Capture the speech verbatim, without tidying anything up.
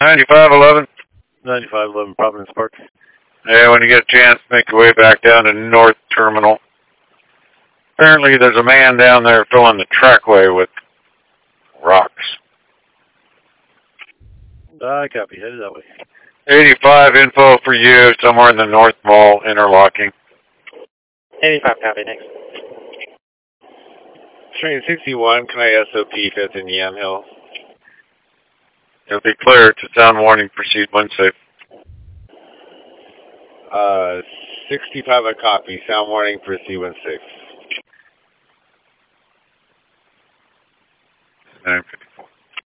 ninety-five eleven. ninety-five eleven Providence Park. Yeah, when you get a chance, make your way back down to North Terminal. Apparently there's a man down there filling the trackway with rocks. I copy. Headed that way. eighty-five info for you, somewhere in the North Mall, interlocking. eighty-five copy, next. Train sixty-one, can I S O P fifth in Yamhill? You'll be clear to sound warning, proceed when safe. Uh, sixty-five, I copy. Sound warning, proceed when safe. nine